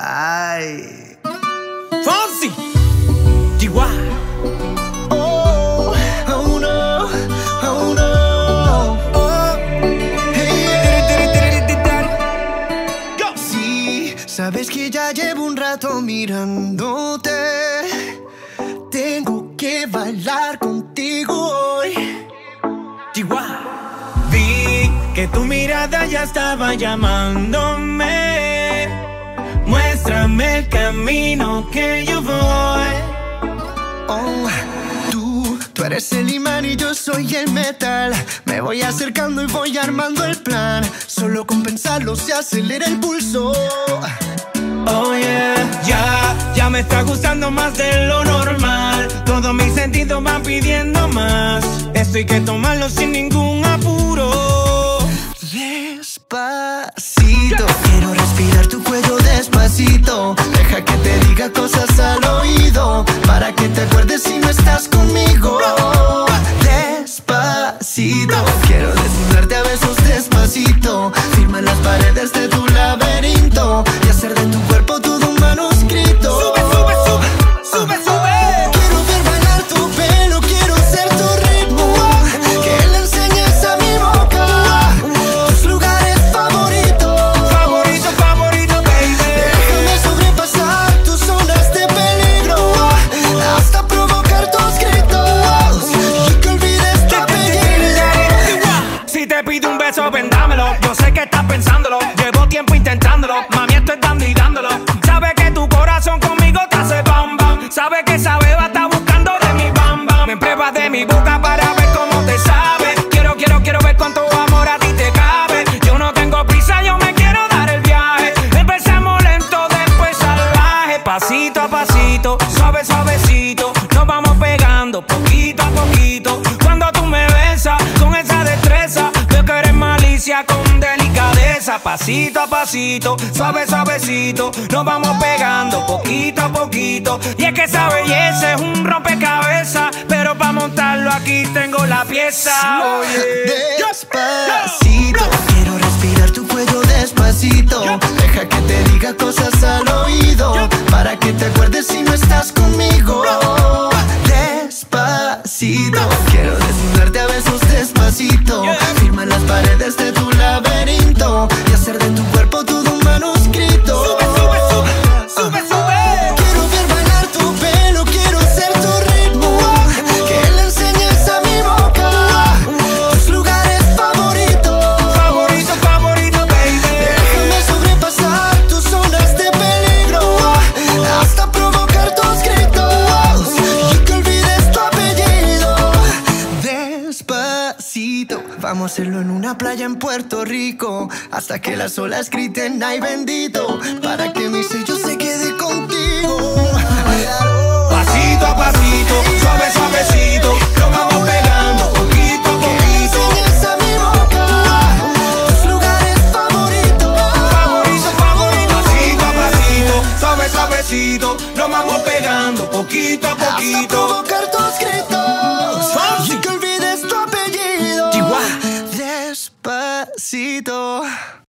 Ay. Fonsi, Chihuahua. Oh, oh no, oh no. Oh, hey, yeah. Sí, sabes que ya llevo un rato mirándote. Tengo que bailar contigo hoy. Chihuahua. Vi que tu mirada ya estaba llamándome. Muéstrame el camino que yo voy. Oh, tú eres el imán y yo soy el metal. Me voy acercando y voy armando el plan. Solo con pensarlo se acelera el pulso. Oh yeah, ya me está gustando más de lo normal. Todos mis sentidos van pidiendo más. Esto hay que tomarlo sin ningún apuro. Despacito, quiero respirar tu cuello despacito. Deja que te diga cosas al oído, para que te acuerdes si no estás conmigo. Despacito, quiero desnudarte a besos despacito. Firma las paredes de tu laberinto y hacer de tu cuerpo todo un manuscrito. Sube, sube, sube, sube, sube. Quiero ver bailar tu pelo, quiero ser tu ritmo. Que le enseñes a mi boca tus lugares favoritos. Favorito, favorito, baby. Déjame sobrepasar tus zonas de peligro hasta provocar tus gritos y que olvides tu apellido. Si te pido un beso, ven dámelo. Yo sé que estás pensándolo. Llevo tiempo intentándolo. Mami, esto es dando y dándolo. Sabe que tu corazón conmigo te hace bam bam. Sabe que esa beba está buscando de mi bam bam. Me pruebas de mi boca para ver cómo te sabe. Quiero ver cuánto amor a ti te cabe. Yo no tengo prisa, yo me quiero dar el viaje. Empezamos lento, después salvaje. Pasito a pasito, suave, suavecito. Nos vamos pegando poquito a poquito. Cuando tú me besas con esa destreza, veo que eres malicia con delicadeza. Pasito a pasito, suave, suavecito. Nos vamos pegando poquito a poquito. Y es que esa belleza es un rompecabezas, pero para montarlo aquí tengo la pieza. Oye, Despacito, quiero respirar tu cuello despacito. Deja que te diga cosas al oído, para que te acuerdes si no estás conmigo. Despacito, quiero desnudarte a besos despacito. Firma las paredes de tu laberinto y hacer de tu cuerpo todo un manuscrito. sube, sube, sube, sube, sube. Quiero ver bailar tu pelo, quiero ser tu ritmo. Que le enseñes a mi boca tus lugares favoritos. Favorito, favorito, baby. Déjame sobrepasar tus zonas de peligro hasta provocar tus gritos y que olvides tu apellido. Despacito, vamos a hacerlo en una playa en Puerto Rico, hasta que las olas griten ay bendito, para que mi sello se quede contigo. Pasito a pasito, suave, suavecito. Nos vamos pegando poquito a poquito. Enseñes a mi boca tus lugares favoritos. Favorito, favorito. Pasito a pasito, suave, suavecito. Nos vamos pegando poquito a Hasta poquito. provocar tus gritos Fonsi. y que olvides tu apellido. Chihuahua. Despacito.